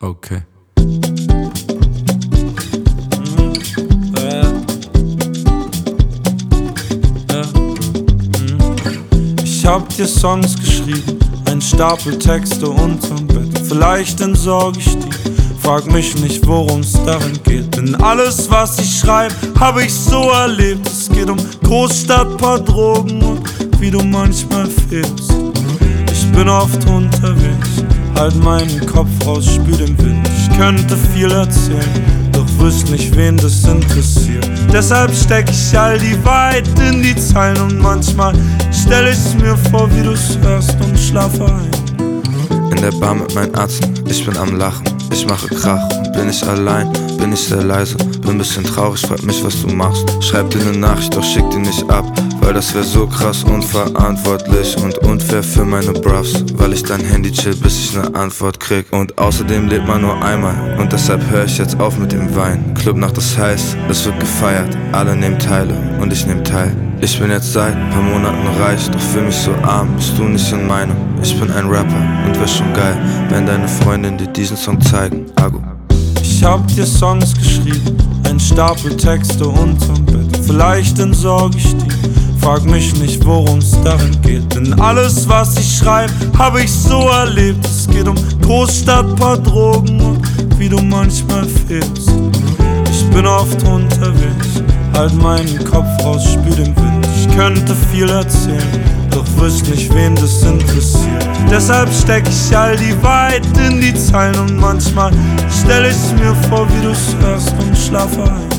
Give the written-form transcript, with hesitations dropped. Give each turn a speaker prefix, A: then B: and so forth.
A: Okay. Ich hab dir Songs geschrieben, ein Stapel Texte unterm Bett. Vielleicht entsorg ich die, frag mich nicht, worum's darin geht. Denn alles, was ich schreib, hab ich so erlebt. Es geht um Großstadt, paar Drogen und wie du manchmal fehlst. Ich bin oft unterwegs, halt meinen Kopf raus, spür den Wind. Ich könnte viel erzählen, doch wüsst nicht, wen das interessiert. Deshalb steck ich all die Wahrheit in die Zeilen und manchmal stell ich's mir vor, wie du's hörst und schlafe ein.
B: In der Bar mit meinen Ärzten, ich bin am Lachen, ich mache Krach. Bin ich allein, bin ich sehr leise, bin bisschen traurig, frag mich, was du machst. Schreib dir ne Nachricht, doch schick die nicht ab, weil das wär so krass unverantwortlich und unfair für meine Bravs. Weil ich dein Handy chill, bis ich ne Antwort krieg. Und außerdem lebt man nur einmal und deshalb hör ich jetzt auf mit dem Wein. Clubnacht ist heiß, es wird gefeiert, alle nehmen Teile und ich nehm teil. Ich bin jetzt seit paar Monaten reich, doch fühl mich so arm, bist du nicht in meinem. Ich bin ein Rapper und wär schon geil, wenn deine Freundin dir diesen Song zeigen. Agu.
A: Ich hab dir Songs geschrieben, ein Stapel Texte unterm Bett. Vielleicht entsorg ich die, frag mich nicht, worum's darin geht. Denn alles, was ich schreib, hab ich so erlebt. Es geht um Großstadt, paar Drogen und wie du manchmal fehlst. Ich bin oft unterwegs, halt meinen Kopf raus, spür den Wind. Ich könnte viel erzählen, doch wüsst nicht, wen das interessiert. Deshalb steck ich all die Wahrheit in die Zeilen und manchmal stell ich's mir vor, wie du's hörst und schlafe ein.